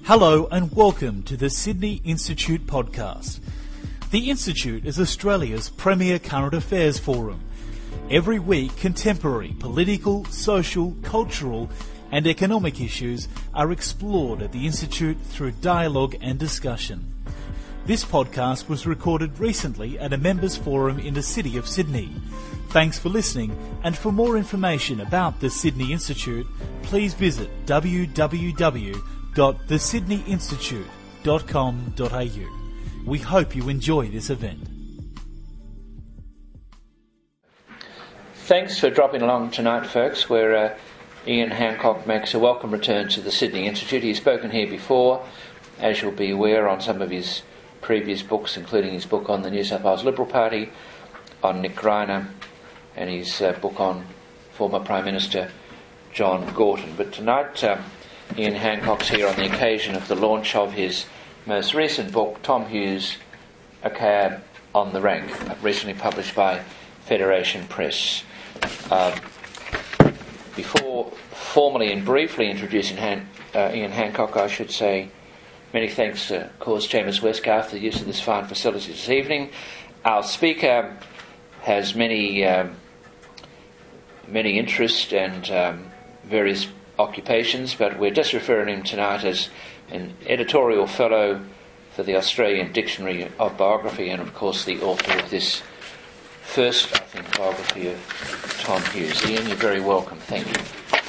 Hello and welcome to the Sydney Institute podcast. The Institute is Australia's premier current affairs forum. Every week, contemporary political, social, cultural and economic issues are explored at the Institute through dialogue and discussion. This podcast was recorded recently at a members' forum in the city of Sydney. Thanks for listening, and for more information about the Sydney Institute, please visit www.thesydneyinstitute.com.au. We hope you enjoy this event. Thanks for dropping along tonight, folks, where Ian Hancock makes a welcome return to the Sydney Institute. He's spoken here before, as you'll be aware, on some of his previous books, including his book on the New South Wales Liberal Party, on Nick Greiner, and his book on former Prime Minister John Gorton. But tonight, Ian Hancock's here on the occasion of the launch of his most recent book, Tom Hughes, A Cab on the Rank, recently published by Federation Press. Before formally and briefly introducing Ian Hancock, I should say many thanks to, of course, James Westgarth for the use of this fine facility this evening. Our speaker has many interests and various occupations, but we're just referring him tonight as an editorial fellow for the Australian Dictionary of Biography, and of course the author of this first, I think, biography of Tom Hughes. Ian, you're very welcome. Thank you.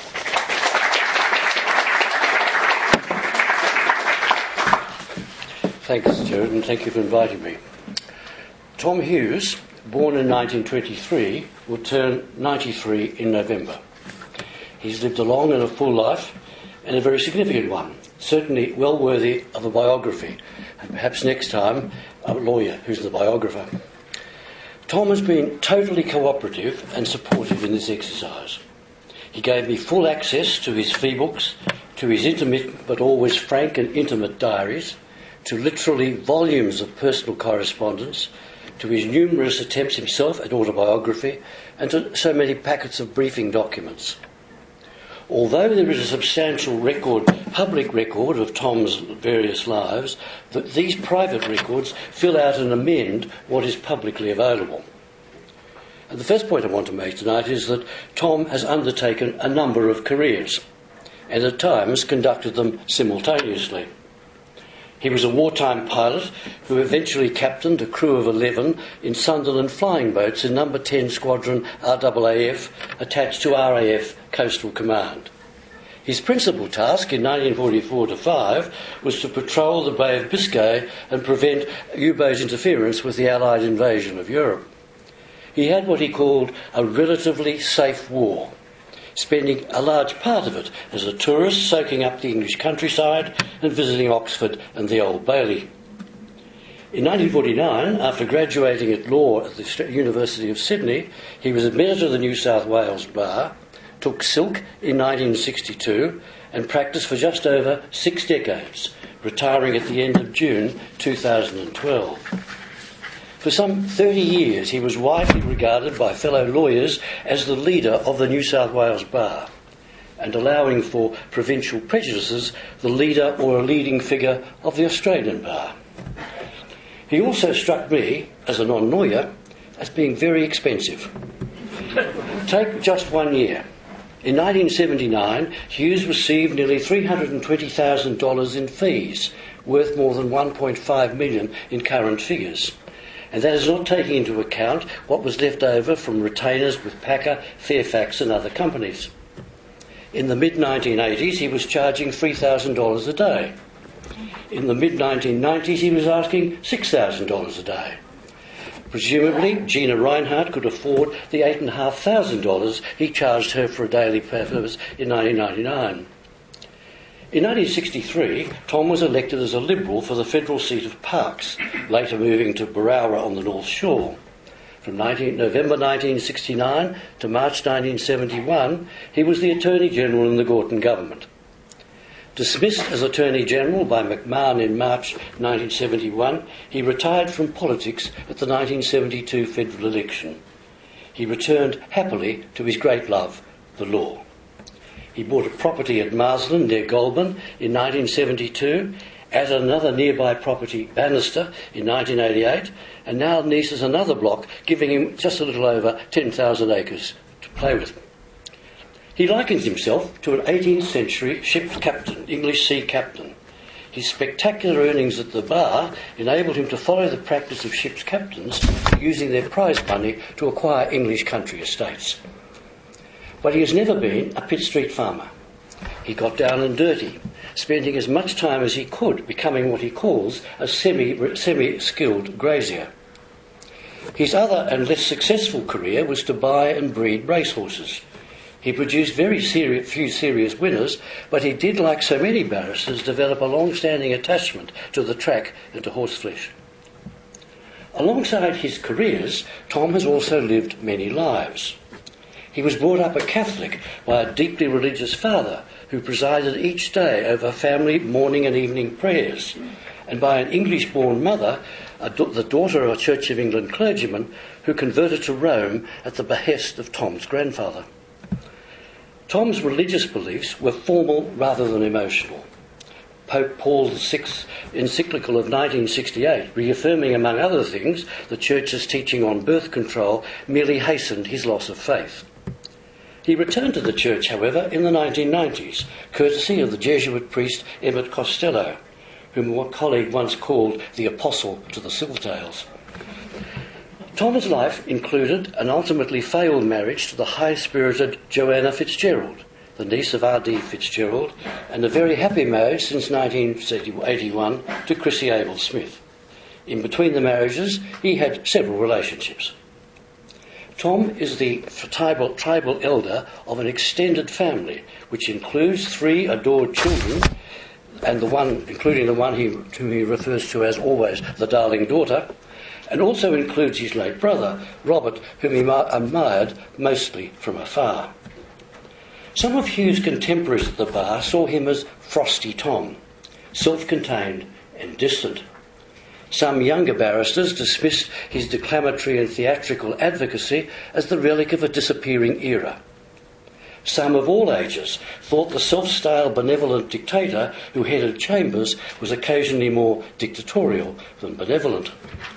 Thanks, Jared, and thank you for inviting me. Tom Hughes, born in 1923, will turn 93 in November. He's lived a long and a full life, and a very significant one, certainly well worthy of a biography, and perhaps next time a lawyer who's the biographer. Tom has been totally cooperative and supportive in this exercise. He gave me full access to his fee books, to his intermittent but always frank and intimate diaries, to literally volumes of personal correspondence, to his numerous attempts himself at autobiography, and to so many packets of briefing documents. Although there is a substantial public record of Tom's various lives, these private records fill out and amend what is publicly available. And the first point I want to make tonight is that Tom has undertaken a number of careers, and at times conducted them simultaneously. He was a wartime pilot who eventually captained a crew of 11 in Sunderland flying boats in No. 10 Squadron RAAF, attached to RAF Coastal Command. His principal task in 1944-5 was to patrol the Bay of Biscay and prevent U-boat interference with the Allied invasion of Europe. He had what he called a relatively safe war, spending a large part of it as a tourist soaking up the English countryside and visiting Oxford and the Old Bailey. In 1949, after graduating at law at the University of Sydney, he was admitted to the New South Wales Bar, took silk in 1962 and practiced for just over 6 decades, retiring at the end of June 2012. For some 30 years, he was widely regarded by fellow lawyers as the leader of the New South Wales Bar, and allowing for provincial prejudices, the leader or a leading figure of the Australian Bar. He also struck me, as a non-lawyer, as being very expensive. Take just 1 year. In 1979, Hughes received nearly $320,000 in fees, worth more than $1.5 million in current figures. And that is not taking into account what was left over from retainers with Packer, Fairfax and other companies. In the mid-1980s, he was charging $3,000 a day. In the mid-1990s, he was asking $6,000 a day. Presumably, Gina Reinhardt could afford the $8,500 he charged her for a daily purpose in 1999. In 1963, Tom was elected as a Liberal for the federal seat of Parkes, later moving to Berowra on the North Shore. From November 1969 to March 1971, he was the Attorney General in the Gorton government. Dismissed as Attorney General by McMahon in March 1971, he retired from politics at the 1972 federal election. He returned happily to his great love, the law. He bought a property at Marsland near Goulburn in 1972, added another nearby property, Bannister, in 1988, and now leases another block, giving him just a little over 10,000 acres to play with. He likens himself to an 18th century ship's captain, English sea captain. His spectacular earnings at the bar enabled him to follow the practice of ship's captains using their prize money to acquire English country estates. But he has never been a Pitt Street farmer. He got down and dirty, spending as much time as he could becoming what he calls a semi-skilled grazier. His other and less successful career was to buy and breed racehorses. He produced very few serious winners, but he did, like so many barristers, develop a long-standing attachment to the track and to horseflesh. Alongside his careers, Tom has also lived many lives. He was brought up a Catholic by a deeply religious father who presided each day over family morning and evening prayers, and by an English-born mother, the daughter of a Church of England clergyman who converted to Rome at the behest of Tom's grandfather. Tom's religious beliefs were formal rather than emotional. Pope Paul VI's encyclical of 1968, reaffirming among other things the Church's teaching on birth control, merely hastened his loss of faith. He returned to the Church, however, in the 1990s, courtesy of the Jesuit priest Emmett Costello, whom a colleague once called the Apostle to the Silvertails. Tom's life included an ultimately failed marriage to the high-spirited Joanna Fitzgerald, the niece of R.D. Fitzgerald, and a very happy marriage since 1981 to Chrissy Abel Smith. In between the marriages, he had several relationships. Tom is the tribal elder of an extended family, which includes 3 adored children, and including the one whom he refers to as always the darling daughter, and also includes his late brother, Robert, whom he admired mostly from afar. Some of Hugh's contemporaries at the bar saw him as Frosty Tom, self-contained and distant. Some younger barristers dismissed his declamatory and theatrical advocacy as the relic of a disappearing era. Some of all ages thought the self-styled benevolent dictator who headed chambers was occasionally more dictatorial than benevolent.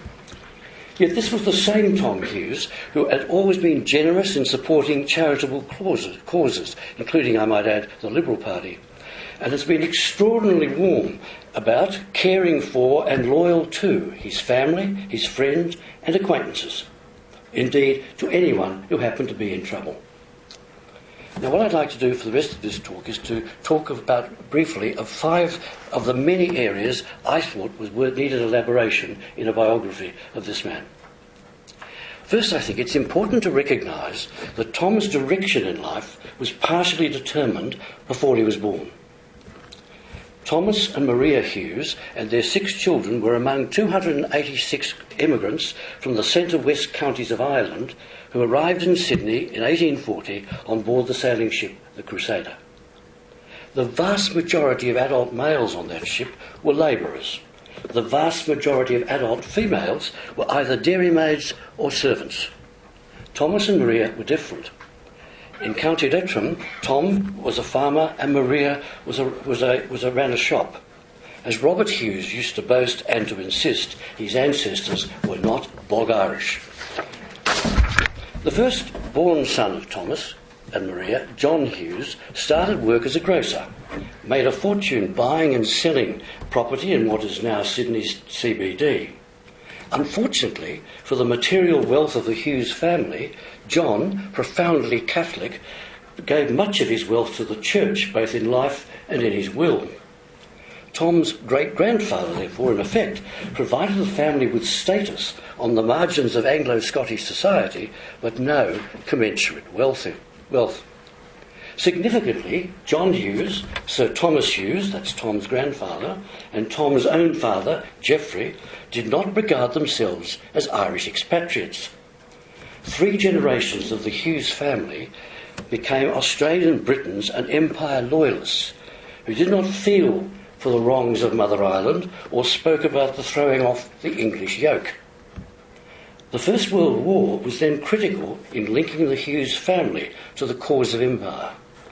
Yet this was the same Tom Hughes who had always been generous in supporting charitable causes, including, I might add, the Liberal Party, and has been extraordinarily warm about, caring for and loyal to his family, his friends and acquaintances, indeed to anyone who happened to be in trouble. Now, what I'd like to do for the rest of this talk is to talk about briefly of 5 of the many areas I thought needed elaboration in a biography of this man. First, I think it's important to recognise that Tom's direction in life was partially determined before he was born. Thomas and Maria Hughes and their 6 children were among 286 immigrants from the centre-west counties of Ireland who arrived in Sydney in 1840 on board the sailing ship, the Crusader. The vast majority of adult males on that ship were labourers. The vast majority of adult females were either dairymaids or servants. Thomas and Maria were different. In County Leitrim, Tom was a farmer and Maria ran a shop. As Robert Hughes used to boast and to insist, his ancestors were not bog Irish. The first-born son of Thomas and Maria, John Hughes, started work as a grocer, made a fortune buying and selling property in what is now Sydney's CBD. Unfortunately, for the material wealth of the Hughes family, John, profoundly Catholic, gave much of his wealth to the church, both in life and in his will. Tom's great-grandfather, therefore, in effect, provided the family with status on the margins of Anglo-Scottish society, but no commensurate wealth. Significantly, John Hughes, Sir Thomas Hughes, that's Tom's grandfather, and Tom's own father, Geoffrey, did not regard themselves as Irish expatriates. 3 generations of the Hughes family became Australian Britons and Empire loyalists who did not feel for the wrongs of Mother Ireland or spoke about the throwing off the English yoke. The First World War was then critical in linking the Hughes family to the cause of empire.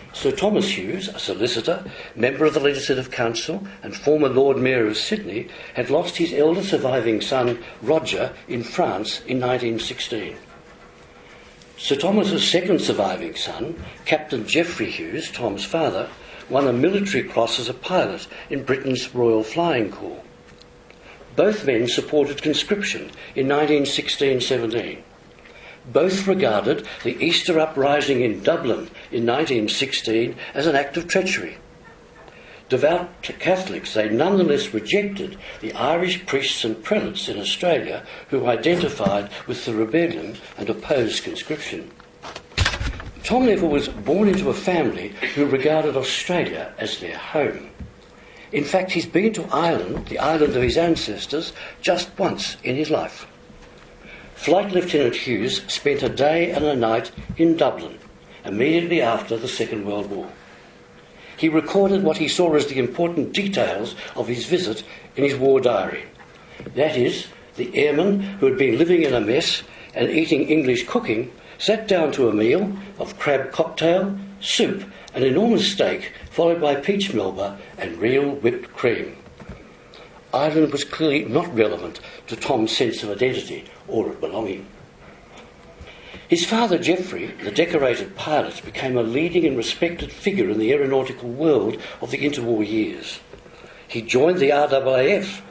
Sir Thomas Hughes, a solicitor, member of the Legislative Council and former Lord Mayor of Sydney, had lost his elder surviving son, Roger, in France in 1916. Sir Thomas's second surviving son, Captain Geoffrey Hughes, Tom's father, won a military cross as a pilot in Britain's Royal Flying Corps. Both men supported conscription in 1916-17. Both regarded the Easter uprising in Dublin in 1916 as an act of treachery. Devout Catholics, they nonetheless rejected the Irish priests and prelates in Australia who identified with the rebellion and opposed conscription. Tom Neville was born into a family who regarded Australia as their home. In fact, he's been to Ireland, the island of his ancestors, just once in his life. Flight Lieutenant Hughes spent a day and a night in Dublin, immediately after the Second World War. He recorded what he saw as the important details of his visit in his war diary. That is, the airman who had been living in a mess and eating English cooking sat down to a meal of crab cocktail, soup, an enormous steak, followed by peach melba and real whipped cream. Ireland was clearly not relevant to Tom's sense of identity or of belonging. His father, Geoffrey, the decorated pilot, became a leading and respected figure in the aeronautical world of the interwar years. He joined the RAAF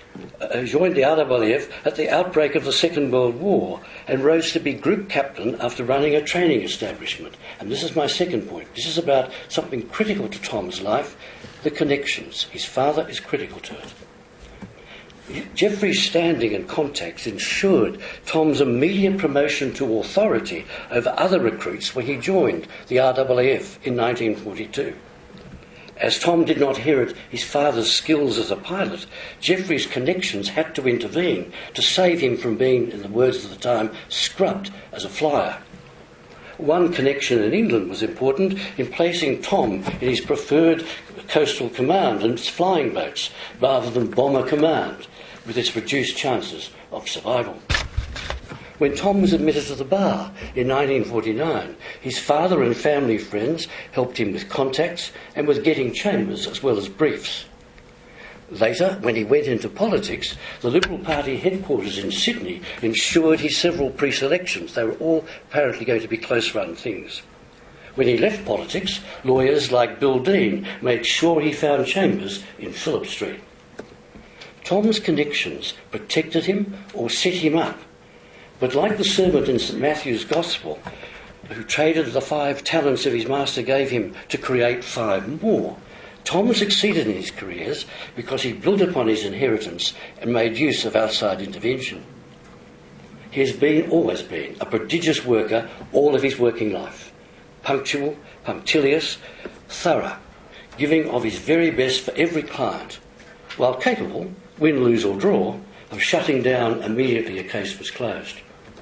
at the outbreak of the Second World War and rose to be group captain after running a training establishment. And this is my second point. This is about something critical to Tom's life, the connections. His father is critical to it. Geoffrey's standing and contacts ensured Tom's immediate promotion to authority over other recruits when he joined the RAAF in 1942. As Tom did not inherit his father's skills as a pilot, Geoffrey's connections had to intervene to save him from being, in the words of the time, scrubbed as a flyer. One connection in England was important in placing Tom in his preferred coastal command and its flying boats rather than bomber command, with its reduced chances of survival. When Tom was admitted to the bar in 1949, his father and family friends helped him with contacts and with getting chambers as well as briefs. Later, when he went into politics, the Liberal Party headquarters in Sydney ensured his several pre-selections. They were all apparently going to be close-run things. When he left politics, lawyers like Bill Dean made sure he found chambers in Phillip Street. Tom's connections protected him or set him up. But like the servant in St Matthew's Gospel, who traded the 5 talents of his master gave him to create 5 more, Tom succeeded in his careers because he built upon his inheritance and made use of outside intervention. He has always been, a prodigious worker all of his working life. Punctual, punctilious, thorough, giving of his very best for every client, while capable, win, lose or draw, of shutting down immediately a case was closed.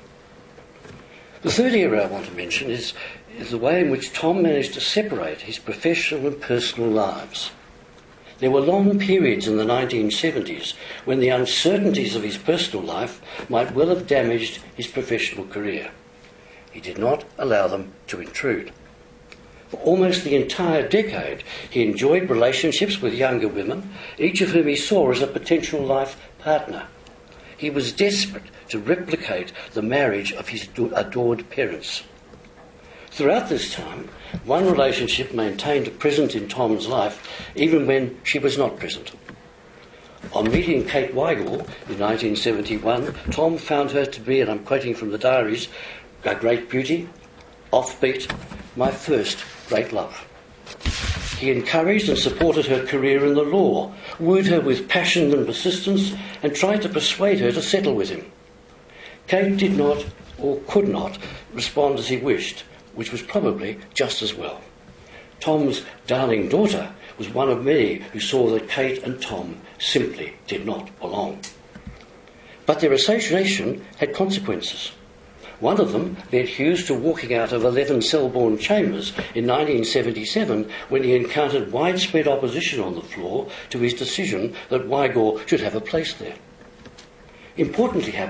The third area I want to mention is the way in which Tom managed to separate his professional and personal lives. There were long periods in the 1970s when the uncertainties of his personal life might well have damaged his professional career. He did not allow them to intrude. For almost the entire decade, he enjoyed relationships with younger women, each of whom he saw as a potential life partner. He was desperate to replicate the marriage of his adored parents. Throughout this time, one relationship maintained a presence in Tom's life even when she was not present. On meeting Kate Weigall in 1971, Tom found her to be, and I'm quoting from the diaries, a great beauty, offbeat, my first great love. He encouraged and supported her career in the law, wooed her with passion and persistence, and tried to persuade her to settle with him. Kate did not, or could not, respond as he wished, which was probably just as well. Tom's darling daughter was one of many who saw that Kate and Tom simply did not belong. But their association had consequences. One of them led Hughes to walking out of 11 Selborne chambers in 1977 when he encountered widespread opposition on the floor to his decision that Weigall should have a place there. Importantly, however,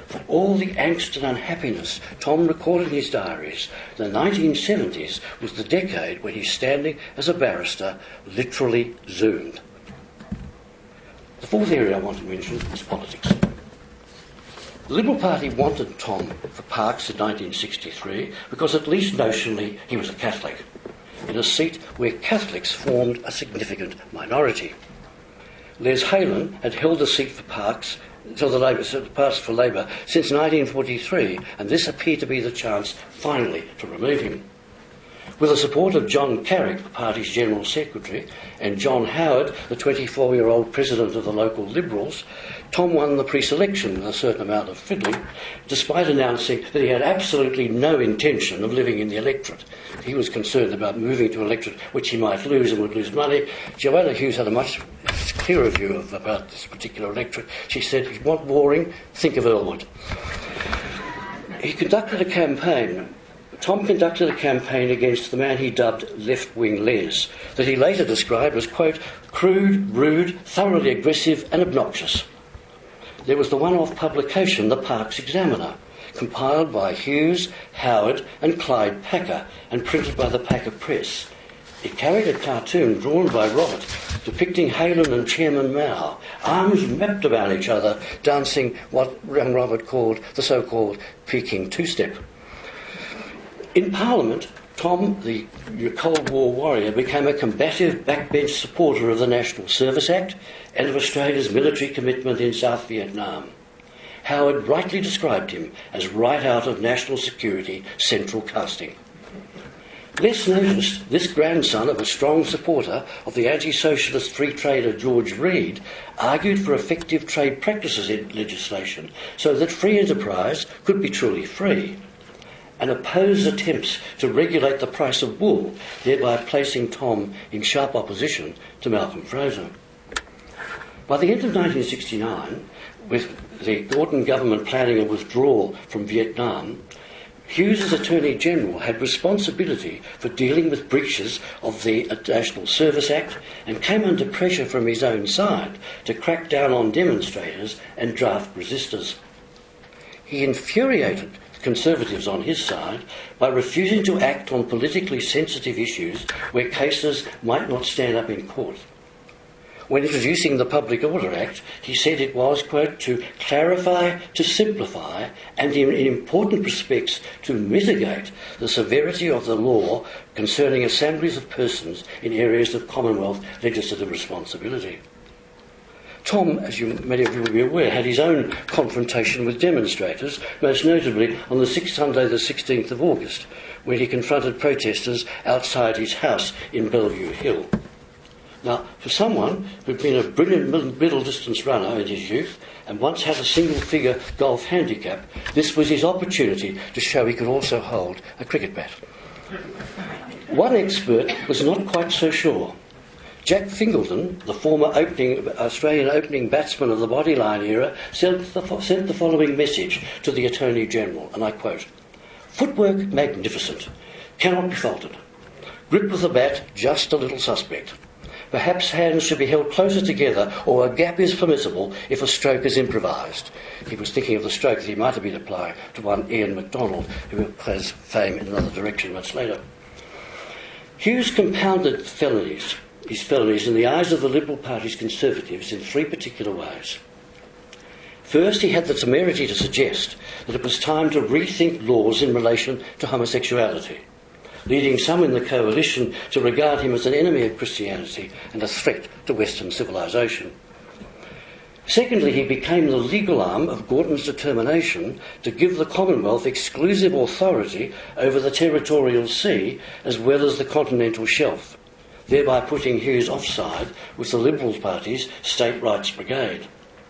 For all the angst and unhappiness Tom recorded in his diaries, the 1970s was the decade when his standing as a barrister literally zoomed. The fourth area I want to mention is politics. The Liberal Party wanted Tom for Parkes in 1963 because at least notionally he was a Catholic, in a seat where Catholics formed a significant minority. Les Halen had held the seat for Parkes for Labour since 1943, and this appeared to be the chance finally to remove him. With the support of John Carrick, the party's General Secretary, and John Howard, the 24-year-old president of the local Liberals, Tom won the pre-selection with a certain amount of fiddling, despite announcing that he had absolutely no intention of living in the electorate. He was concerned about moving to an electorate which he might lose and would lose money. Joanna Hughes had a much clearer view about this particular electorate. She said, if you want boring, think of Earlwood. Tom conducted a campaign against the man he dubbed left-wing Les, that he later described as, quote, crude, rude, thoroughly aggressive and obnoxious. There was the one-off publication, the Parkes Examiner, compiled by Hughes, Howard and Clyde Packer and printed by the Packer Press. It carried a cartoon drawn by Robert depicting Halen and Chairman Mao, arms wrapped about each other, dancing what young Robert called the so-called Peking two-step. In Parliament, Tom, the Cold War warrior, became a combative backbench supporter of the National Service Act and of Australia's military commitment in South Vietnam. Howard rightly described him as right out of national security central casting. Less noticed, this grandson of a strong supporter of the anti-socialist free trader George Reed argued for effective trade practices legislation so that free enterprise could be truly free, and opposed attempts to regulate the price of wool, thereby placing Tom in sharp opposition to Malcolm Fraser. By the end of 1969, with the Gorton government planning a withdrawal from Vietnam, Hughes, as Attorney General, had responsibility for dealing with breaches of the National Service Act and came under pressure from his own side to crack down on demonstrators and draft resistors. He infuriated Conservatives on his side by refusing to act on politically sensitive issues where cases might not stand up in court. When introducing the Public Order Act, he said it was, quote, to clarify, to simplify, and in important respects to mitigate the severity of the law concerning assemblies of persons in areas of Commonwealth legislative responsibility. Tom, as many of you will be aware, had his own confrontation with demonstrators, most notably on Sunday the 16th of August, when he confronted protesters outside his house in Bellevue Hill. Now, for someone who'd been a brilliant middle-distance runner in his youth and once had a single-figure golf handicap, this was his opportunity to show he could also hold a cricket bat. One expert was not quite so sure. Jack Fingleton, the former Australian opening batsman of the bodyline era, sent the following message to the Attorney General, and I quote, "Footwork magnificent, cannot be faulted. Grip of the bat just a little suspect. Perhaps hands should be held closer together or a gap is permissible if a stroke is improvised." He was thinking of the stroke that he might have been applying to one Ian MacDonald, who has fame in another direction much later. Hughes compounded his felonies in the eyes of the Liberal Party's Conservatives in three particular ways. First, he had the temerity to suggest that it was time to rethink laws in relation to homosexuality, leading some in the coalition to regard him as an enemy of Christianity and a threat to Western civilisation. Secondly, he became the legal arm of Gorton's determination to give the Commonwealth exclusive authority over the territorial sea as well as the continental shelf, thereby putting Hughes offside with the Liberal Party's State Rights Brigade.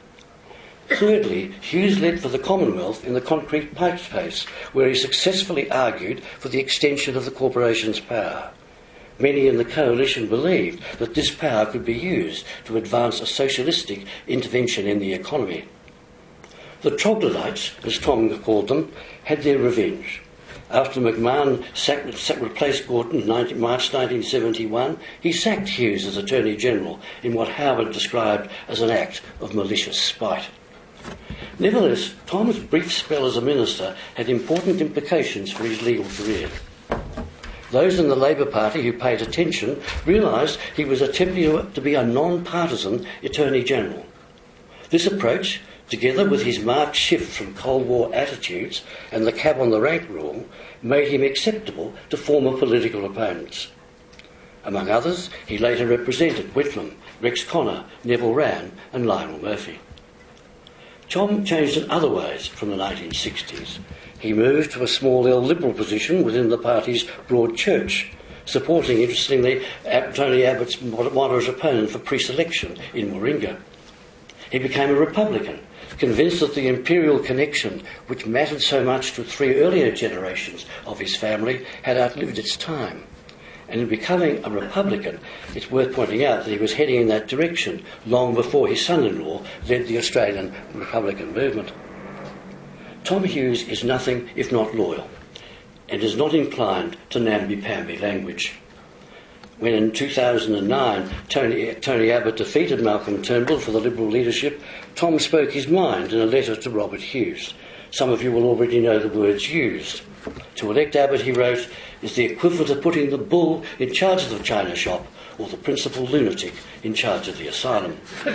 Thirdly, Hughes led for the Commonwealth in the Concrete Pipes case, where he successfully argued for the extension of the corporation's power. Many in the coalition believed that this power could be used to advance a socialistic intervention in the economy. The troglodytes, as Tom called them, had their revenge. After McMahon replaced Gorton in March 1971, he sacked Hughes as Attorney General in what Howard described as an act of malicious spite. Nevertheless, Tom's brief spell as a minister had important implications for his legal career. Those in the Labour Party who paid attention realised he was attempting to be a non-partisan Attorney General. This approach, together with his marked shift from Cold War attitudes and the cab on the rank rule, made him acceptable to former political opponents. Among others, he later represented Whitlam, Rex Connor, Neville Wran and Lionel Murphy. Tom changed in other ways from the 1960s. He moved to a small L Liberal position within the party's broad church, supporting, interestingly, Tony Abbott's moderate opponent for pre-selection in Warringah. He became a Republican, convinced that the imperial connection, which mattered so much to 3 earlier generations of his family, had outlived its time. And in becoming a Republican, it's worth pointing out that he was heading in that direction long before his son-in-law led the Australian Republican movement. Tom Hughes is nothing if not loyal, and is not inclined to namby-pamby language. When in 2009 Tony Abbott defeated Malcolm Turnbull for the Liberal leadership, Tom spoke his mind in a letter to Robert Hughes. Some of you will already know the words used. To elect Abbott, he wrote, is the equivalent of putting the bull in charge of the china shop or the principal lunatic in charge of the asylum.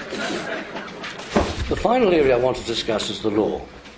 The final area I want to discuss is the law.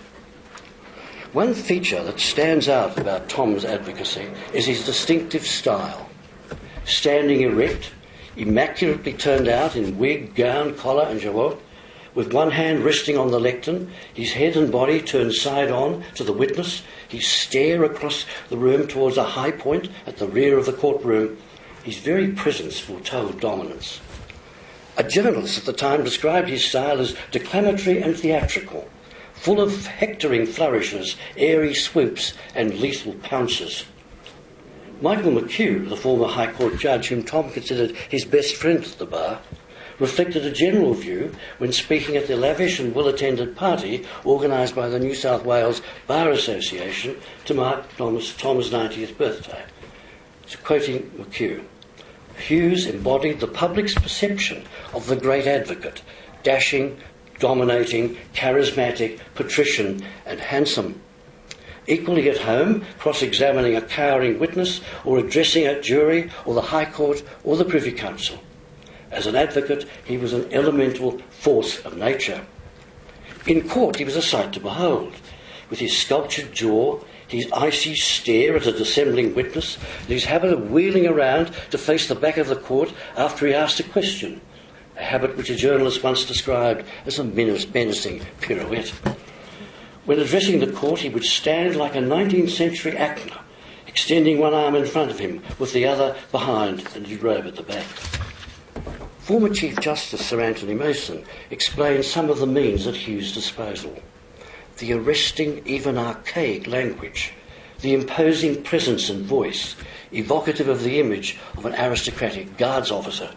One feature that stands out about Tom's advocacy is his distinctive style. Standing erect, immaculately turned out in wig, gown, collar and jabot, with one hand resting on the lectern, his head and body turned side on to the witness, his stare across the room towards a high point at the rear of the courtroom, his very presence foretold dominance. A journalist at the time described his style as declamatory and theatrical, full of hectoring flourishes, airy swoops and lethal pounces. Michael McHugh, the former High Court judge whom Tom considered his best friend at the bar, reflected a general view when speaking at the lavish and well-attended party organised by the New South Wales Bar Association to mark Tom's 90th birthday. So quoting McHugh, Hughes embodied the public's perception of the great advocate, dashing, dominating, charismatic, patrician and handsome. Equally at home, cross-examining a cowering witness or addressing a jury or the High Court or the Privy Council. As an advocate, he was an elemental force of nature. In court, he was a sight to behold, with his sculptured jaw, his icy stare at a dissembling witness, and his habit of wheeling around to face the back of the court after he asked a question, a habit which a journalist once described as a menacing pirouette. When addressing the court, he would stand like a 19th century actor, extending one arm in front of him with the other behind and his robe at the back. Former Chief Justice Sir Anthony Mason explained some of the means at Hughes' disposal. The arresting, even archaic language, the imposing presence and voice, evocative of the image of an aristocratic guards officer.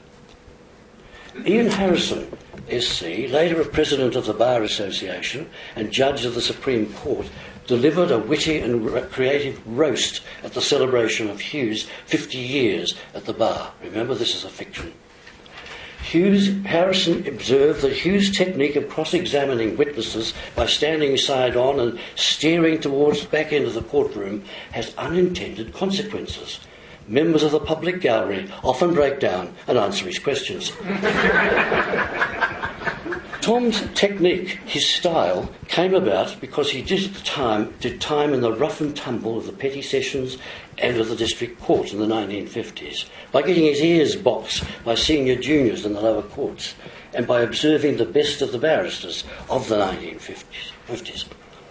Ian Harrison, SC, later a president of the Bar Association and judge of the Supreme Court, delivered a witty and creative roast at the celebration of Hughes' 50 years at the bar. Remember, this is a fiction. Harrison observed that Hughes' technique of cross-examining witnesses by standing side on and staring towards the back end of the courtroom has unintended consequences. Members of the public gallery often break down and answer his questions. Tom's technique, his style, came about because he did time in the rough and tumble of the petty sessions and of the district court in the 1950s, by getting his ears boxed by senior juniors in the lower courts, and by observing the best of the barristers of the 1950s.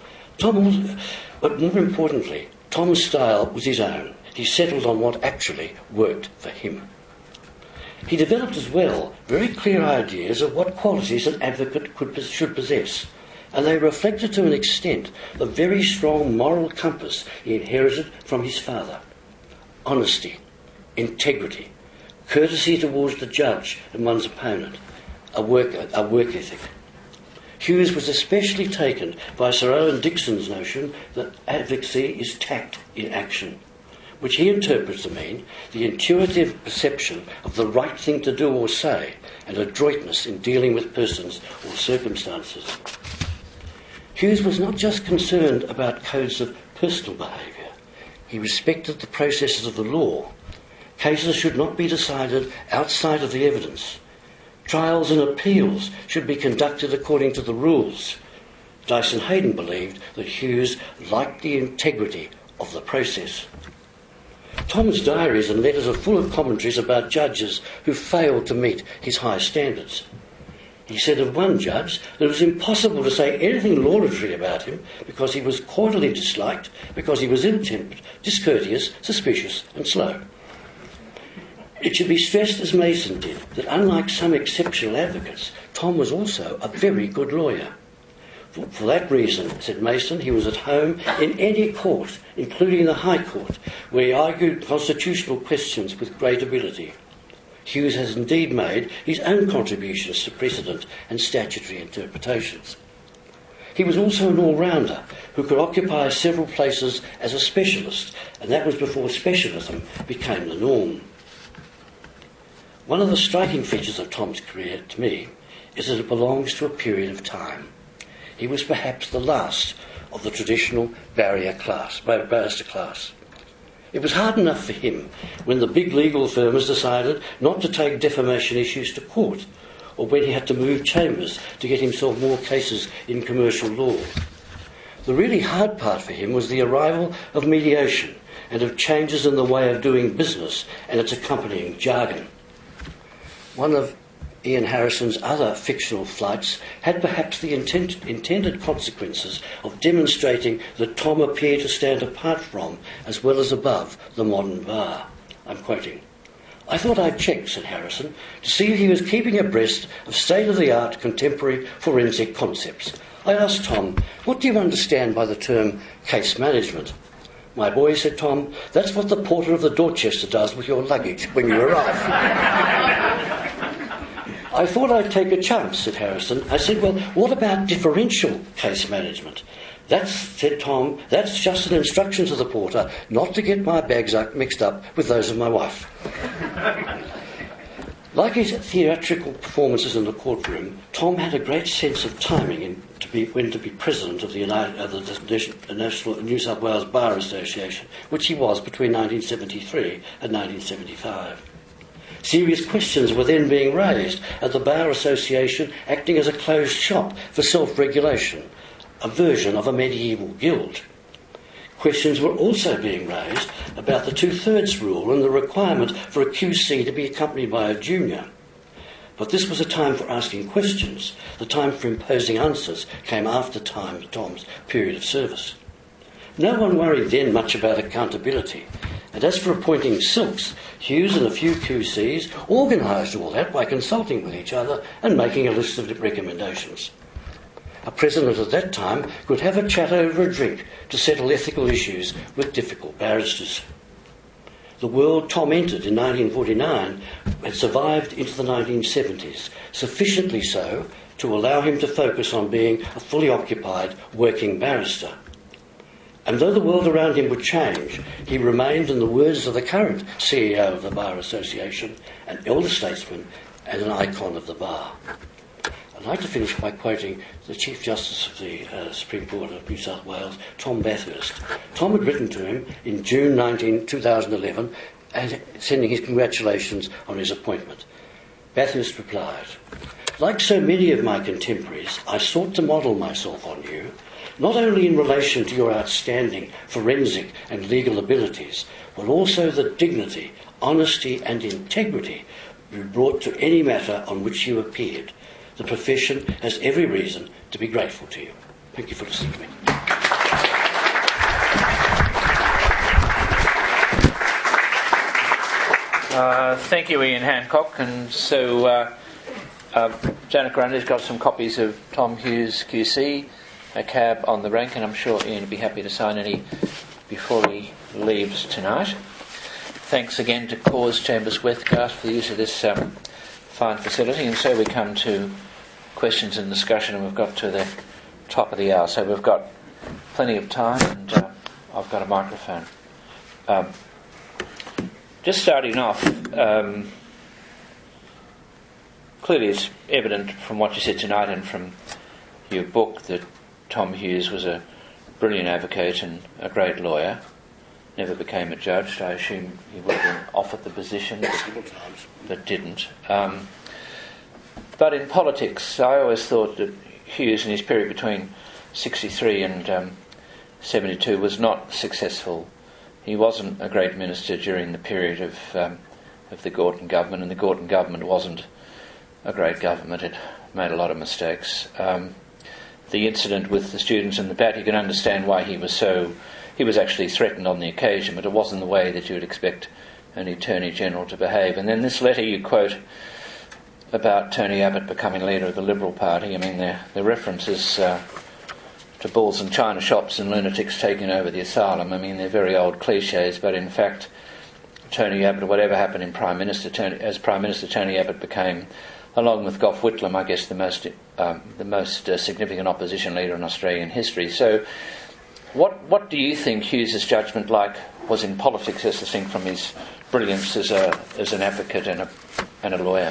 But more importantly, Tom's style was his own. He settled on what actually worked for him. He developed as well very clear ideas of what qualities an advocate should possess, and they reflected to an extent the very strong moral compass he inherited from his father. Honesty, integrity, courtesy towards the judge and one's opponent, a work ethic. Hughes was especially taken by Sir Owen Dixon's notion that advocacy is tact in action, which he interprets to mean the intuitive perception of the right thing to do or say and adroitness in dealing with persons or circumstances. Hughes was not just concerned about codes of personal behaviour. He respected the processes of the law. Cases should not be decided outside of the evidence. Trials and appeals should be conducted according to the rules. Dyson Heydon believed that Hughes liked the integrity of the process. Tom's diaries and letters are full of commentaries about judges who failed to meet his high standards. He said of one judge that it was impossible to say anything laudatory about him because he was cordially disliked, because he was ill-tempered, discourteous, suspicious and slow. It should be stressed, as Mason did, that unlike some exceptional advocates, Tom was also a very good lawyer. For that reason, said Mason, he was at home in any court, including the High Court, where he argued constitutional questions with great ability. Hughes has indeed made his own contributions to precedent and statutory interpretations. He was also an all-rounder who could occupy several places as a specialist, and that was before specialism became the norm. One of the striking features of Tom's career, to me, is that it belongs to a period of time. He was perhaps the last of the traditional barrister class. It was hard enough for him when the big legal firms decided not to take defamation issues to court, or when he had to move chambers to get himself more cases in commercial law. The really hard part for him was the arrival of mediation and of changes in the way of doing business and its accompanying jargon. One of Ian Harrison's other fictional flights had perhaps the intended consequences of demonstrating that Tom appeared to stand apart from, as well as above, the modern bar. I'm quoting. "I thought I'd check," said Harrison, "to see if he was keeping abreast of state-of-the-art contemporary forensic concepts. I asked Tom, what do you understand by the term case management? My boy, said Tom, that's what the porter of the Dorchester does with your luggage when you arrive. I thought I'd take a chance, said Harrison. I said, well, what about differential case management? That's, said Tom, that's just an instruction to the porter not to get my bags mixed up with those of my wife. Like his theatrical performances in the courtroom, Tom had a great sense of timing when to be president of the National New South Wales Bar Association, which he was between 1973 and 1975. Serious questions were then being raised at the Bar Association, acting as a closed shop for self-regulation, a version of a medieval guild. Questions were also being raised about the 2/3 rule and the requirement for a QC to be accompanied by a junior. But this was a time for asking questions. The time for imposing answers came after Tom's period of service. No one worried then much about accountability. And as for appointing silks, Hughes and a few QCs organised all that by consulting with each other and making a list of recommendations. A president at that time could have a chat over a drink to settle ethical issues with difficult barristers. The world Tom entered in 1949 had survived into the 1970s, sufficiently so to allow him to focus on being a fully occupied working barrister. And though the world around him would change, he remained, in the words of the current CEO of the Bar Association, an elder statesman and an icon of the bar. I'd like to finish by quoting the Chief Justice of the Supreme Court of New South Wales, Tom Bathurst. Tom had written to him in June 2011 and sending his congratulations on his appointment. Bathurst replied, like so many of my contemporaries, I sought to model myself on you, not only in relation to your outstanding forensic and legal abilities, but also the dignity, honesty and integrity you brought to any matter on which you appeared. The profession has every reason to be grateful to you. Thank you for listening to me. Thank you, Ian Hancock. And so Janet Grundy's got some copies of Tom Hughes QC, a cab on the rank, and I'm sure Ian would be happy to sign any before he leaves tonight. Thanks again to Cause Chambers Westcast for the use of this fine facility. And so we come to questions and discussion, and we've got to the top of the hour, so we've got plenty of time, and I've got a microphone. Just starting off, clearly it's evident from what you said tonight and from your book that Tom Hughes was a brilliant advocate and a great lawyer. Never became a judge. I assume he would have been offered the position, but didn't. But in politics, I always thought that Hughes, in his period between 63 and 72, was not successful. He wasn't a great minister during the period of the Gorton government, and the Gorton government wasn't a great government. It made a lot of mistakes. The incident with the students in the bat, you can understand why he was actually threatened on the occasion, but it wasn't the way that you would expect an Attorney General to behave. And then this letter you quote about Tony Abbott becoming leader of the Liberal Party, I mean, the references to bulls and china shops and lunatics taking over the asylum, I mean, they're very old cliches, but in fact, Tony Abbott, whatever happened in as Prime Minister, Tony Abbott became, along with Gough Whitlam, I guess the most significant opposition leader in Australian history. So, what do you think Hughes' judgment was in politics, as distinct from his brilliance as an advocate and a lawyer?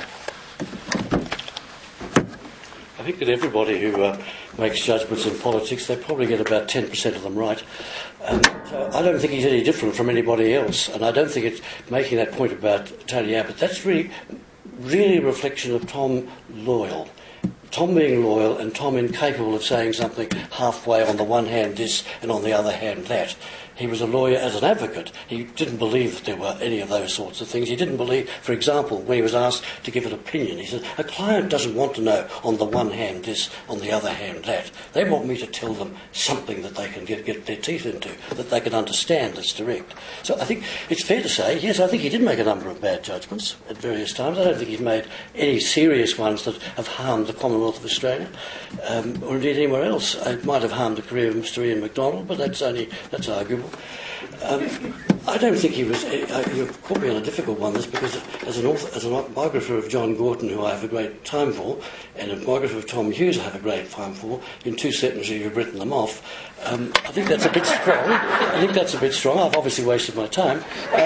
I think that everybody who makes judgments in politics, they probably get about 10% of them right. So I don't think he's any different from anybody else, and I don't think it's making that point about Tony Abbott. That's really a reflection of Tom loyal. Tom being loyal and Tom incapable of saying something halfway, on the one hand this and on the other hand that. He was a lawyer as an advocate. He didn't believe that there were any of those sorts of things. He didn't believe, for example, when he was asked to give an opinion, he said, a client doesn't want to know on the one hand this, on the other hand that. They want me to tell them something that they can get their teeth into, that they can understand that's direct. So I think it's fair to say, yes, I think he did make a number of bad judgments at various times. I don't think he's made any serious ones that have harmed the Commonwealth of Australia, or indeed anywhere else. It might have harmed the career of Mr. Ian MacDonald, but that's arguable. I don't think he was. You've caught me on a difficult one, this, because as a biographer of John Gorton, who I have a great time for, and a biographer of Tom Hughes I have a great time for, in 2 sentences you've written them off. I think that's a bit strong. I've obviously wasted my time.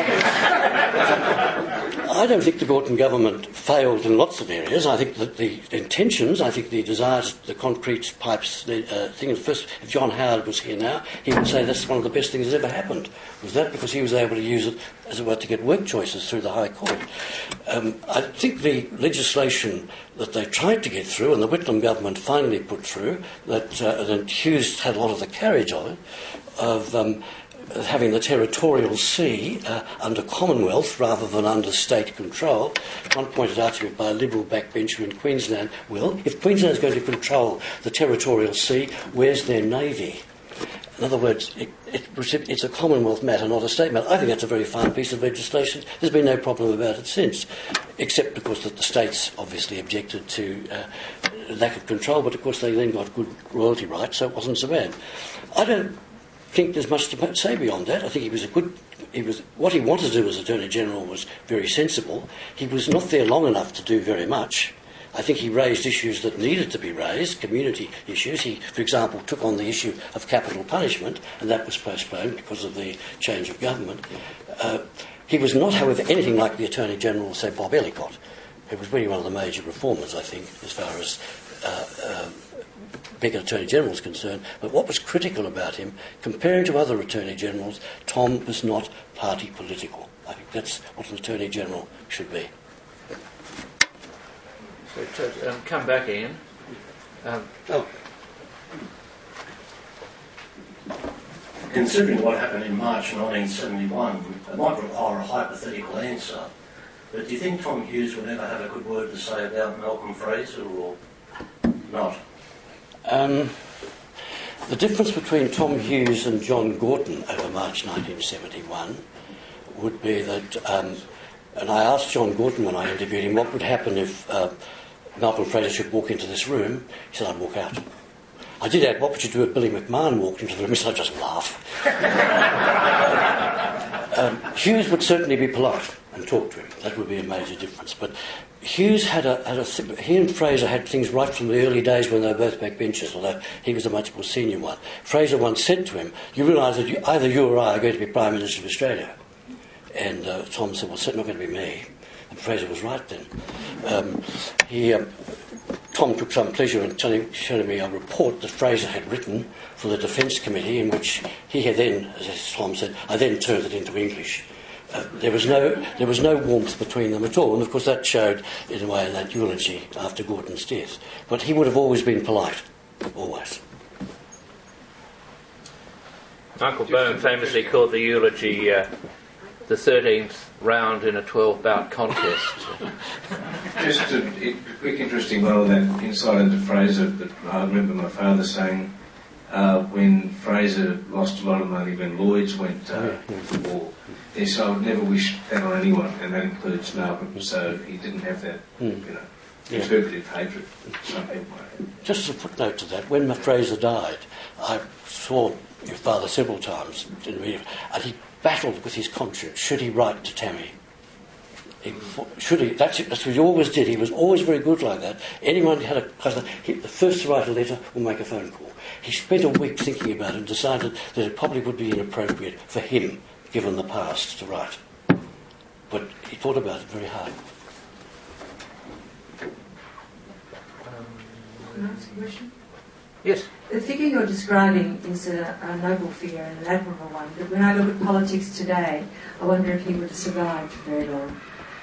I don't think the Gorton government failed in lots of areas. I think that the intentions, I think the desires, the concrete pipes, the things. First, if John Howard was here now, he would say that's one of the best things that ever happened. Was that because he was able to use it, as it were, to get work choices through the High Court? I think the legislation that they tried to get through, and the Whitlam government finally put through, that Hughes had a lot of the carriage of it, of having the territorial sea under Commonwealth rather than under state control. One pointed out to me by a Liberal backbencher in Queensland, well, if Queensland is going to control the territorial sea, where's their navy? In other words, it's a Commonwealth matter, not a state matter. I think that's a very fine piece of legislation. There's been no problem about it since, except, of course, that the states obviously objected to lack of control, but of course they then got good royalty rights, so it wasn't so bad. I don't think there's much to say beyond that. I think what he wanted to do as Attorney General was very sensible. He was not there long enough to do very much. I think he raised issues that needed to be raised, community issues. He, for example, took on the issue of capital punishment, and that was postponed because of the change of government. He was not, however, anything like the Attorney General, say, Bob Ellicott, who was really one of the major reformers, I think, as far as being an Attorney General is concerned. But what was critical about him, comparing to other Attorney Generals, Tom was not party political. I think that's what an Attorney General should be. So come back, Ian. Considering what happened in March 1971, it might require a hypothetical answer, but do you think Tom Hughes would ever have a good word to say about Malcolm Fraser, or not? The difference between Tom Hughes and John Gorton over March 1971 would be that, and I asked John Gorton when I interviewed him, what would happen if Malcolm Fraser should walk into this room? He said, I'd walk out. I did add, what would you do if Billy McMahon walked into the room? He said, I'd just laugh. Hughes would certainly be polite and talk to him. That would be a major difference. But Hughes he and Fraser had things right from the early days when they were both backbenchers, although he was a much more senior one. Fraser once said to him, you realise that either you or I are going to be Prime Minister of Australia. And Tom said, well, it's not going to be me. And Fraser was right then. Tom took some pleasure in showing me a report that Fraser had written for the Defence Committee, in which he had then, as Tom said, I then turned it into English. There was no warmth between them at all, and of course that showed in a way in that eulogy after Gordon's death. But he would have always been polite, always. Michael Bone famously called the eulogy the 13th round in a 12-bout contest. Just a quick interesting one on that insight into Fraser, that I remember my father saying when Fraser lost a lot of money when Lloyds went to war. He said, I would never wish that on anyone, and that includes Malcolm, so he didn't have that, interpretive hatred. Some people might have. Just a footnote to that, when Fraser died, I saw your father several times, and he battled with his conscience. Should he write to Tammy? That's what he always did. He was always very good like that. Anyone who had a cousin, the first to write a letter or make a phone call. He spent a week thinking about it and decided that it probably would be inappropriate for him, given the past, to write. But he thought about it very hard. Can I ask a question? Yes. The figure you're describing is a noble figure and an admirable one, but when I look at politics today, I wonder if he would have survived very long.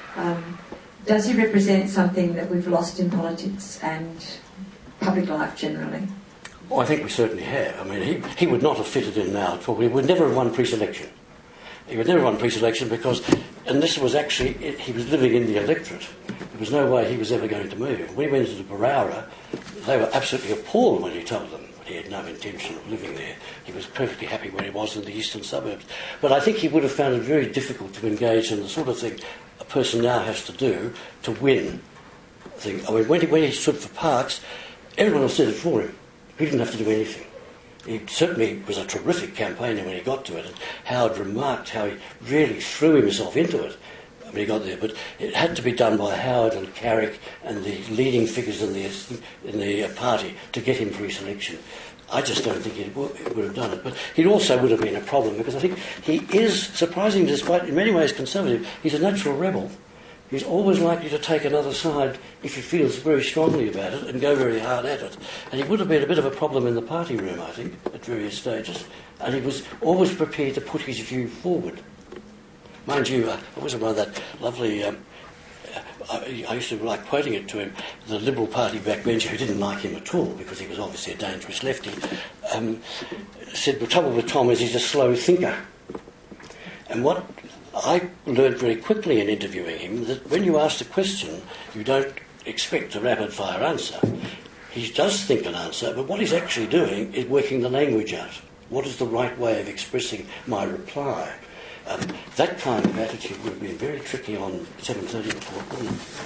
Does he represent something that we've lost in politics and public life generally? Well, I think we certainly have. I mean, he would not have fitted in now at all. He would never have won pre-selection. He would never have won pre-selection because, and this was actually, he was living in the electorate. There was no way he was ever going to move. When he went into Barara, they were absolutely appalled when he told them that he had no intention of living there. He was perfectly happy where he was in the eastern suburbs. But I think he would have found it very difficult to engage in the sort of thing a person now has to do to win. I mean, when he stood for Parkes, everyone else did it for him. He didn't have to do anything. He certainly was a terrific campaigner when he got to it, and Howard remarked how he really threw himself into it when he got there. But it had to be done by Howard and Carrick and the leading figures in the party to get him pre-selection. I just don't think he would have done it. But he also would have been a problem because I think he is, surprisingly, despite in many ways conservative, he's a natural rebel. He's always likely to take another side if he feels very strongly about it and go very hard at it. And he would have been a bit of a problem in the party room, I think, at various stages. And he was always prepared to put his view forward. Mind you, I was one of that lovely... I used to like quoting it to him. The Liberal Party backbencher, who didn't like him at all because he was obviously a dangerous lefty, said the trouble with Tom is he's a slow thinker. And what I learned very quickly in interviewing him that when you ask a question, you don't expect a rapid-fire answer. He does think an answer, but what he's actually doing is working the language out. What is the right way of expressing my reply? That kind of attitude would have been very tricky on 7:30 report,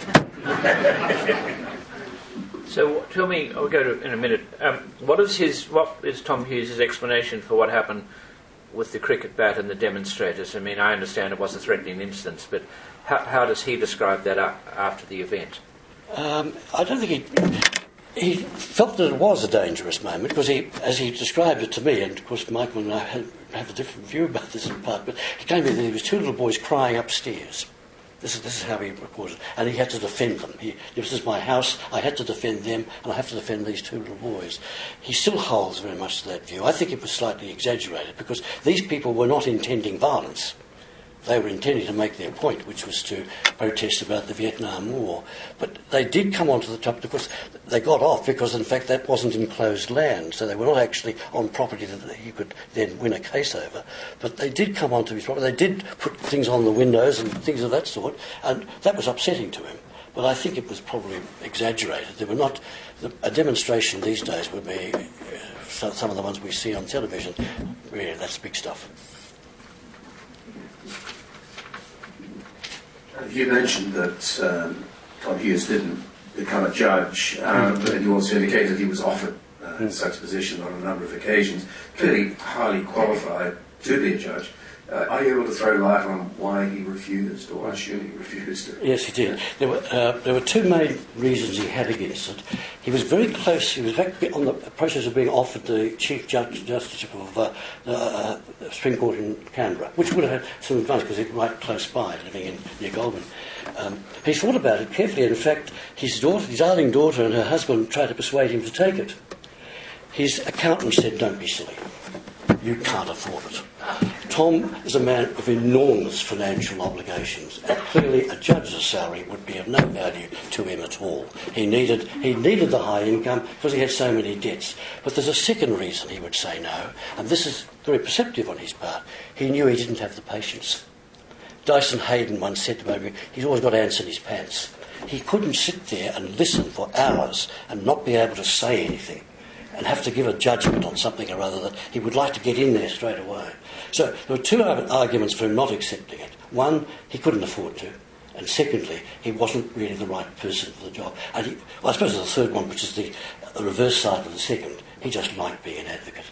wouldn't it? So tell me, I'll go to in a minute. What is Tom Hughes' explanation for what happened with the cricket bat and the demonstrators? I mean, I understand it was a threatening instance, but how does he describe that after the event? I don't think he felt that it was a dangerous moment because as he described it to me, and of course Michael and I have a different view about this in part, but he came in and there was two little boys crying upstairs. This is how he reported, and he had to defend them. This is my house, I had to defend them, and I have to defend these two little boys. He still holds very much to that view. I think it was slightly exaggerated, because these people were not intending violence. They were intending to make their point, which was to protest about the Vietnam War. But they did come onto the top because they got off, because in fact that wasn't enclosed land, so they were not actually on property that he could then win a case over. But they did come onto his property. They did put things on the windows and things of that sort, and that was upsetting to him. But I think it was probably exaggerated. They were not. A demonstration these days would be some of the ones we see on television. Really, that's big stuff. You mentioned that Tom Hughes didn't become a judge, but you also indicated he was offered such position on a number of occasions. Clearly highly qualified to be a judge. are you able to throw light on why he refused, or I assume he refused it? Yes, he did. There were two main reasons he had against it. He was very close. He was on the process of being offered the Chief Justice of the Supreme Court in Canberra, which would have had some advantage because he's right close by, living near Goulburn. He thought about it carefully. In fact, his darling daughter and her husband tried to persuade him to take it. His accountant said, "Don't be silly. You can't afford it." Tom is a man of enormous financial obligations, and clearly a judge's salary would be of no value to him at all. He needed the high income because he had so many debts. But there's a second reason he would say no, and this is very perceptive on his part. He knew he didn't have the patience. Dyson Hayden once said to me, he's always got ants in his pants. He couldn't sit there and listen for hours and not be able to say anything, and have to give a judgment on something or other that he would like to get in there straight away. So there were two arguments for him not accepting it. One, he couldn't afford to. And secondly, he wasn't really the right person for the job. And I suppose the third one, which is the reverse side of the second, he just liked being an advocate.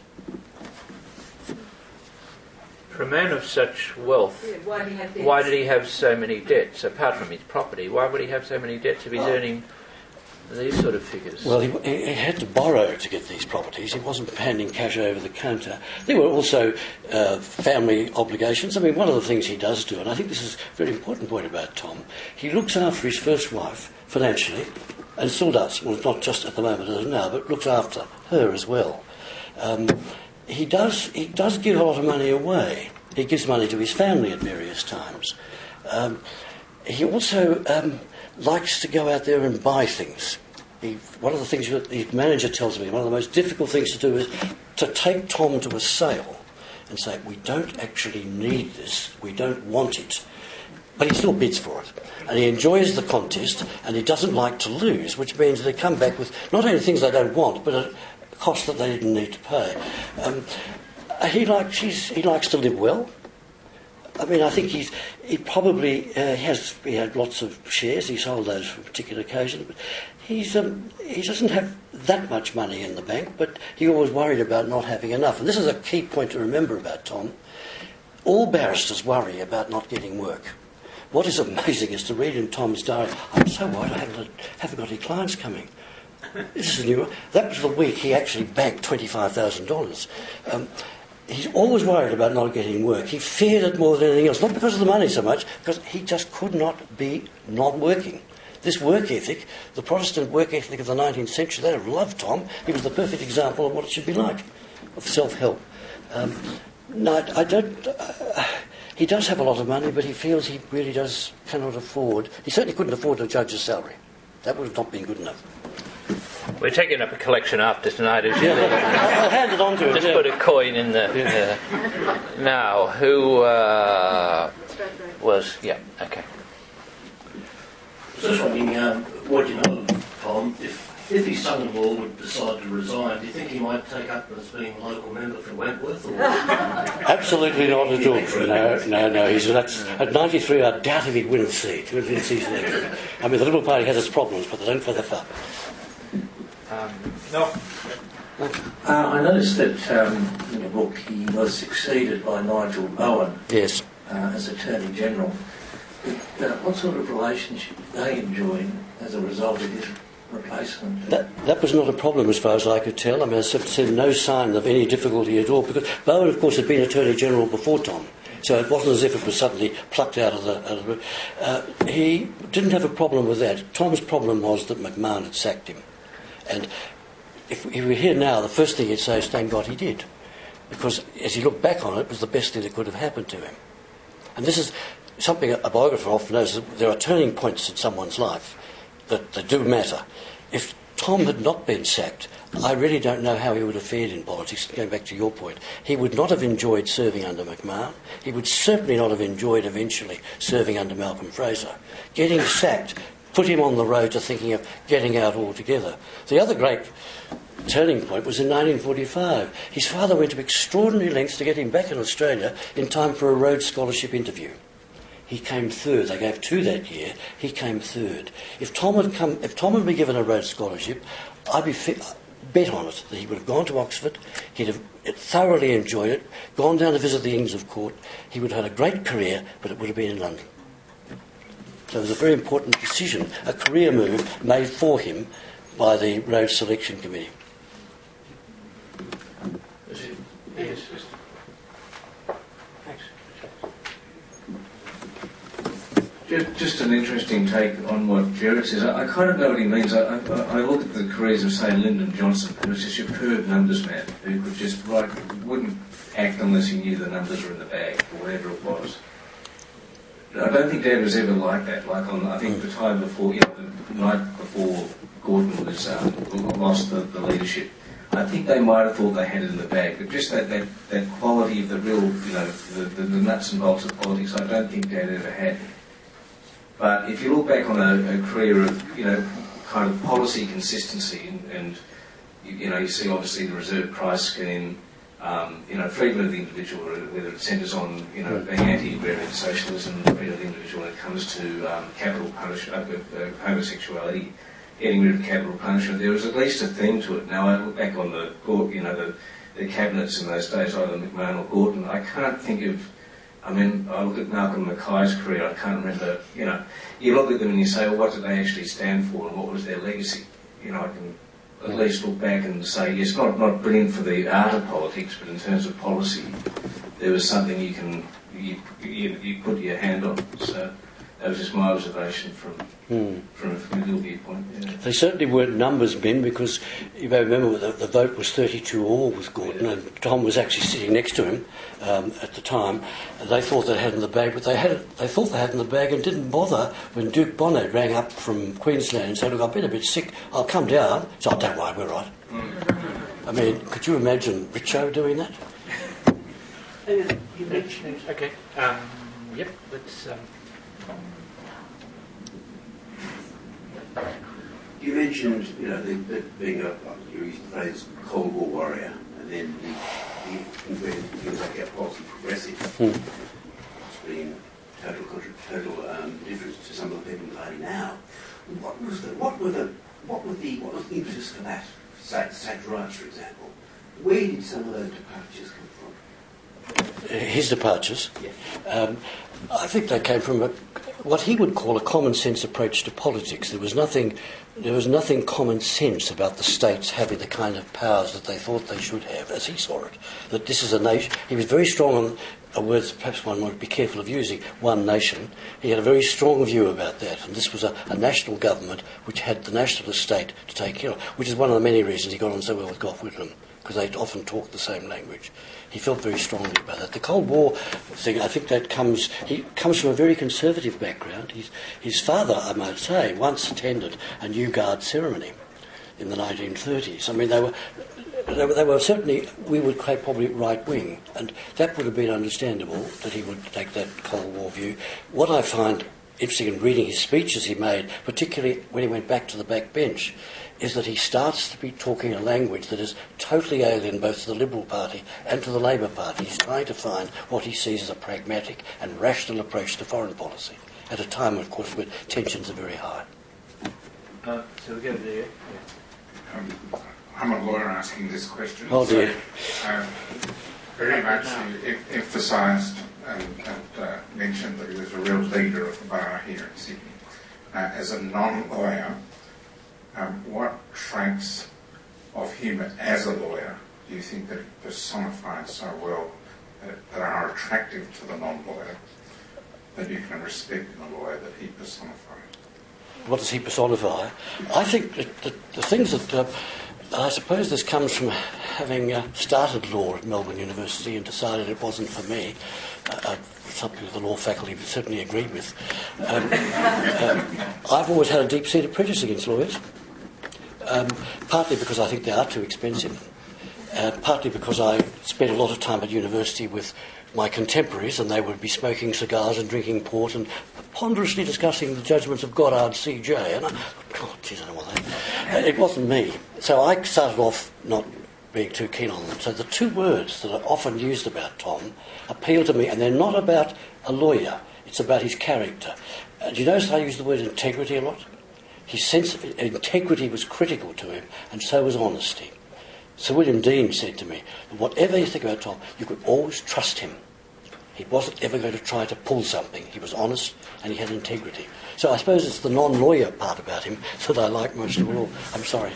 For a man of such wealth, why did he have so many debts? Apart from his property, why would he have so many debts if he's earning these sort of figures? Well, he had to borrow to get these properties. He wasn't handing cash over the counter. There were also family obligations. I mean, one of the things he does do, and I think this is a very important point about Tom, he looks after his first wife financially, and still does. Well, not just at the moment as now, but looks after her as well. He does give a lot of money away. He gives money to his family at various times. He also likes to go out there and buy things. One of the things the manager tells me, one of the most difficult things to do is to take Tom to a sale and say, "We don't actually need this, we don't want it." But he still bids for it. And he enjoys the contest, and he doesn't like to lose, which means they come back with not only things they don't want, but a cost that they didn't need to pay. He likes to live well. I mean, I think he probably he had lots of shares. He sold those for a particular occasion. But he doesn't have that much money in the bank, but he always worried about not having enough. And this is a key point to remember about Tom. All barristers worry about not getting work. What is amazing is to read in Tom's diary, "I'm so worried I haven't got any clients coming." This is a new one. That was the week he actually banked $25,000. He's always worried about not getting work. He feared it more than anything else, not because of the money so much, because he just could not be not working. This work ethic, the Protestant work ethic of the 19th century, they loved Tom. He was the perfect example of what it should be like, of self-help. He does have a lot of money, but he feels he really cannot afford. He certainly couldn't afford a judge's salary. That would have not been good enough. We're taking up a collection after tonight, as you I'll hand it on to him. Just put a coin in the... Now, who was... Yeah, okay. I was just wondering what you know of Tom. If his son-in-law would decide to resign, do you think he might take up as being a local member for Wentworth? Or? Absolutely not at all. No. At 93, I doubt if he'd win a seat. I mean, the Liberal Party has its problems, but they don't feather far. No. I noticed that in your book he was succeeded by Nigel Bowen. Yes. As Attorney General. What sort of relationship did they enjoy as a result of his replacement? That was not a problem as far as I could tell. I mean, I said no sign of any difficulty at all, because Bowen, of course, had been Attorney General before Tom. So it wasn't as if it was suddenly plucked out of the... he didn't have a problem with that. Tom's problem was that McMahon had sacked him. And if we were here now, the first thing he'd say is, thank God he did. Because as he looked back on it, it was the best thing that could have happened to him. And this is something a biographer often knows, that there are turning points in someone's life that do matter. If Tom had not been sacked, I really don't know how he would have fared in politics. Going back to your point, he would not have enjoyed serving under McMahon. He would certainly not have enjoyed eventually serving under Malcolm Fraser. Getting sacked put him on the road to thinking of getting out altogether. The other great turning point was in 1945. His father went to extraordinary lengths to get him back in Australia in time for a Rhodes Scholarship interview. He came third. They gave 2 that year. He came third. If Tom had been given a Rhodes Scholarship, I'd bet on it that he would have gone to Oxford. He'd have thoroughly enjoyed it, gone down to visit the Inns of Court. He would have had a great career, but it would have been in London. So it was a very important decision, a career move made for him by the Rhodes Selection Committee. Yes. Just an interesting take on what Gerard says. I kind of know what he means. I look at the careers of, say, Lyndon Johnson, who was a superb numbers man, who could just wouldn't act unless he knew the numbers were in the bag, or whatever it was. I don't think Dad was ever like that. Like on, I think the time before, the night before Gordon was lost the leadership, I think they might have thought they had it in the bag, but just that quality of the real, the nuts and bolts of politics, I don't think Dad ever had. But if you look back on a career of, kind of policy consistency, and you see obviously the reserve price scheme, freedom of the individual, whether it centres on, being anti-agrarian socialism, freedom of the individual when it comes to capital punishment, homosexuality, getting rid of capital punishment, there was at least a theme to it. Now I look back on the cabinets in those days, either McMahon or Gordon, I can't think of, I look at Malcolm Mackay's career, I can't remember, you look at them and you say, well, what did they actually stand for and what was their legacy? I can at least look back and say, yes, not brilliant for the art of politics, but in terms of policy, there was something you put your hand on. So that was just my observation from a legal viewpoint. Yeah. They certainly weren't numbers, Ben, because you may remember the vote was 32-all with Gordon, and Tom was actually sitting next to him at the time. They thought they had it in the bag, but they thought they had it in the bag and didn't bother when Duke Bonnet rang up from Queensland and said, look, I've been a bit sick, I'll come down. So, don't worry, we're right. I mean, could you imagine Richo doing that? You mentioned, okay, yep, let's... You mentioned, that being you used the phrase Cold War warrior, and then when things like our policy progressive, being total difference to some of the people in the party now. What was the impetus for that? Sage Rights, for example. Where did some of those departures come from? His departures? Yeah. I think they came from what he would call a common sense approach to politics. There was nothing common sense about the states having the kind of powers that they thought they should have, as he saw it. That this is a nation. He was very strong on a word that perhaps one might be careful of using, one nation. He had a very strong view about that, and this was a national government which had the national estate to take care of, which is one of the many reasons he got on so well with Gough Whitlam, because they often talked the same language. He felt very strongly about that. The Cold War thing, I think he comes from a very conservative background. His father, I might say, once attended a New Guard ceremony in the 1930s. I mean, they were certainly, we would say, probably right-wing, and that would have been understandable that he would take that Cold War view. What I find interesting in reading his speeches he made, particularly when he went back to the back bench, is that he starts to be talking a language that is totally alien both to the Liberal Party and to the Labour Party. He's trying to find what he sees as a pragmatic and rational approach to foreign policy at a time, of course, when tensions are very high. So we go there. Yeah. I'm a lawyer asking this question. Oh dear. So, very much emphasised and mentioned that he was a real leader of the bar here in Sydney. As a non-lawyer, what traits of him as a lawyer do you think that he personified so well that are attractive to the non-lawyer, that you can respect in a lawyer that he personified? What does he personify? I think that the things that... I suppose this comes from having started law at Melbourne University and decided it wasn't for me. Something the law faculty certainly agreed with. I've always had a deep-seated prejudice against lawyers, partly because I think they are too expensive, partly because I spent a lot of time at university with my contemporaries, and they would be smoking cigars and drinking port and ponderously discussing the judgments of Goddard C.J. And I don't know what that... It wasn't me. So I started off not being too keen on them. So the two words that are often used about Tom appeal to me, and they're not about a lawyer. It's about his character. Do you notice I use the word integrity a lot? His sense of integrity was critical to him, and so was honesty. Sir William Dean said to me, whatever you think about Tom, you could always trust him. He wasn't ever going to try to pull something. He was honest and he had integrity. So I suppose it's the non-lawyer part about him that I like most of all. I'm sorry.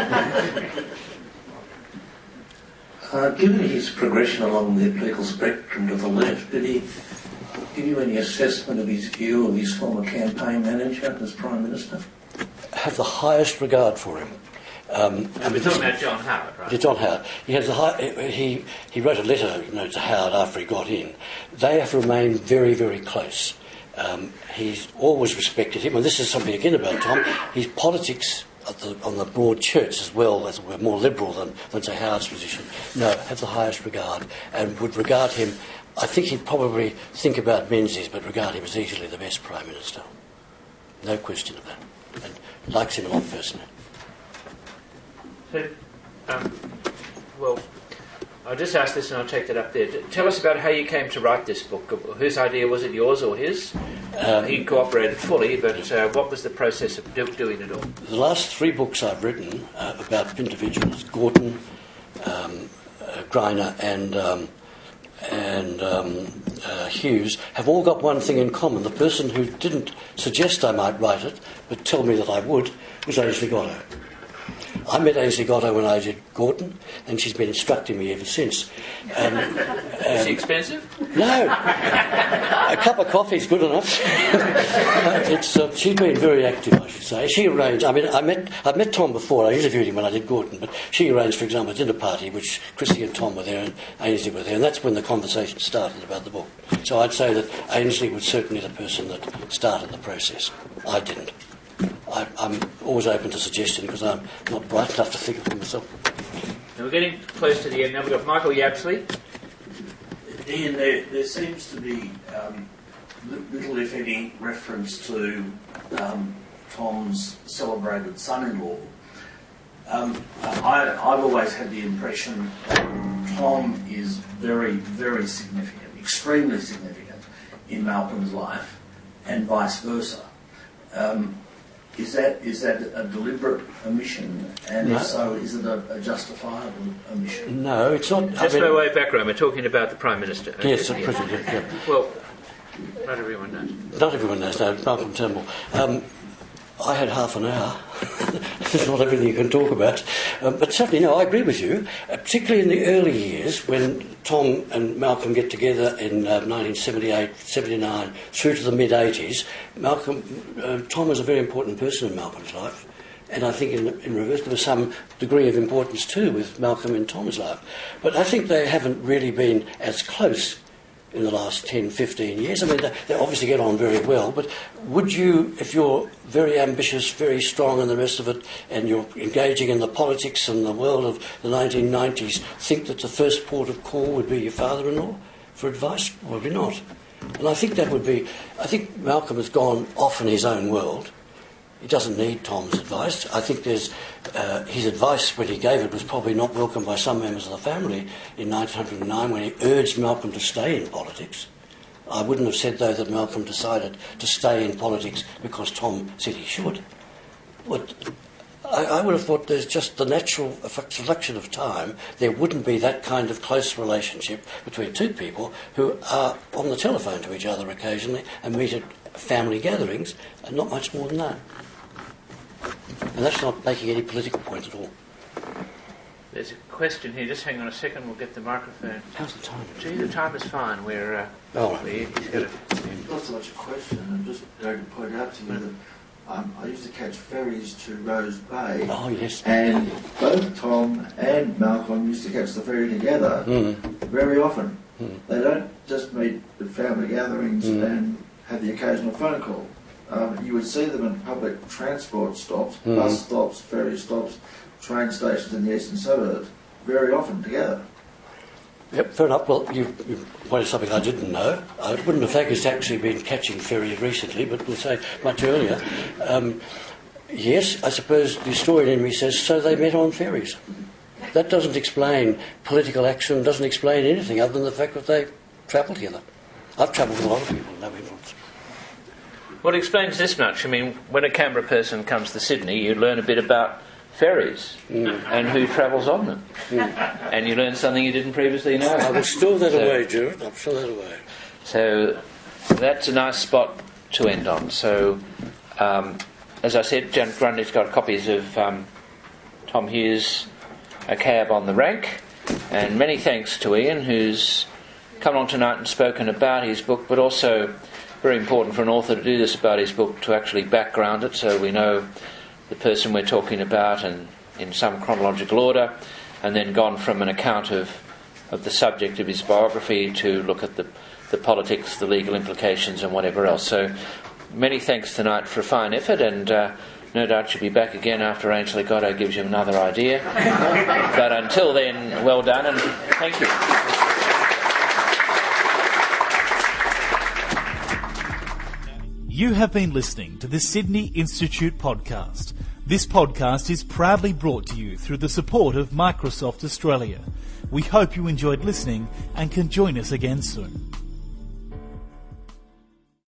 Given his progression along the political spectrum to the left, did he give you any assessment of his view of his former campaign manager as Prime Minister? I have the highest regard for him. We're talking about John Howard, right? John Howard. He has he wrote a letter, to Howard after he got in. They have remained very, very close. He's always respected him, and this is something again about Tom. His politics on the broad church, as well as we're more liberal than say Howard's position. No, have the highest regard, and would regard him. I think he'd probably think about Menzies, but regard him as easily the best Prime Minister. No question of that. And likes him a lot personally. So, well, I'll just ask this and I'll take that up there. Tell us about how you came to write this book. Whose idea was it, yours or his? He cooperated fully, but what was the process of doing it all? The last 3 books I've written about individuals, Gorton, Greiner and Hughes, have all got one thing in common. The person who didn't suggest I might write it, but tell me that I would, was Ainsley Gotto. I met Ainsley Gotto when I did Gorton, and she's been instructing me ever since. Is she expensive? No. A cup of coffee's good enough. She's been very active, I should say. She arranged, I've met Tom before. I interviewed him when I did Gorton, but she arranged, for example, a dinner party, which Chrissy and Tom were there and Ainsley were there, and that's when the conversation started about the book. So I'd say that Ainsley was certainly the person that started the process. I didn't. I'm always open to suggestion because I'm not bright enough to think of it myself. Now we're getting close to the end. Now we've got Michael Yabsley. Ian, there seems to be little, if any, reference to Tom's celebrated son-in-law. I've always had the impression that Tom is very, very significant, extremely significant in Malcolm's life, and vice versa. Is that a deliberate omission? And No. if so, is it a justifiable omission? No, it's not. Just by way of background, we're talking about the Prime Minister. Yes, the President, yeah. Well, not everyone knows. Not everyone knows that, Malcolm Turnbull. I had half an hour. There's not everything you can talk about. But certainly, no, I agree with you. Particularly in the early years, when Tom and Malcolm get together in 1978, 79, through to the mid-80s, Tom was a very important person in Malcolm's life. And I think in reverse, there was some degree of importance too with Malcolm in Tom's life. But I think they haven't really been as close in the last 10, 15 years. I mean, they obviously get on very well, but would you, if you're very ambitious, very strong and the rest of it, and you're engaging in the politics and the world of the 1990s, think that the first port of call would be your father-in-law for advice? Probably not. And I think I think Malcolm has gone off in his own world. He doesn't need Tom's advice. I think his advice when he gave it was probably not welcomed by some members of the family in 1909 when he urged Malcolm to stay in politics. I wouldn't have said, though, that Malcolm decided to stay in politics because Tom said he should. But I would have thought there's just the natural selection of time. There wouldn't be that kind of close relationship between two people who are on the telephone to each other occasionally and meet at family gatherings, and not much more than that. And that's not making any political point at all. There's a question here. Just hang on a second. We'll get the microphone. How's the time? Gee, the time is fine. We're he's got Not so much a question. I'm just going to point out to you that I used to catch ferries to Rose Bay. Oh, yes. And both Tom and Malcolm used to catch the ferry together very often. They don't just meet at family gatherings and have the occasional phone call. You would see them in public transport stops, bus stops, ferry stops, train stations in the eastern suburbs, very often together. Yep, fair enough. Well, you pointed something I didn't know. I wouldn't have thought it's actually been catching ferries recently, but we'll say much earlier. Yes, I suppose the historian in me says, so they met on ferries. That doesn't explain political action, doesn't explain anything other than the fact that they travelled together. I've travelled with a lot of people, no influence. Well, it explains this much. I mean, when a Canberra person comes to Sydney, you learn a bit about ferries and who travels on them. And you learn something you didn't previously know. I will store that away, Gerard. I'll store that away. So that's a nice spot to end on. So, as I said, Janet Grundy's got copies of Tom Hughes' A Cab on the Rank, and many thanks to Ian, who's come along tonight and spoken about his book, but also very important for an author to do this about his book, to actually background it so we know the person we're talking about and in some chronological order, and then gone from an account of the subject of his biography to look at the politics, the legal implications and whatever else. So many thanks tonight for a fine effort, and no doubt you'll be back again after Ainsley Goddo gives you another idea. But until then, well done and thank you. You have been listening to the Sydney Institute podcast. This podcast is proudly brought to you through the support of Microsoft Australia. We hope you enjoyed listening and can join us again soon.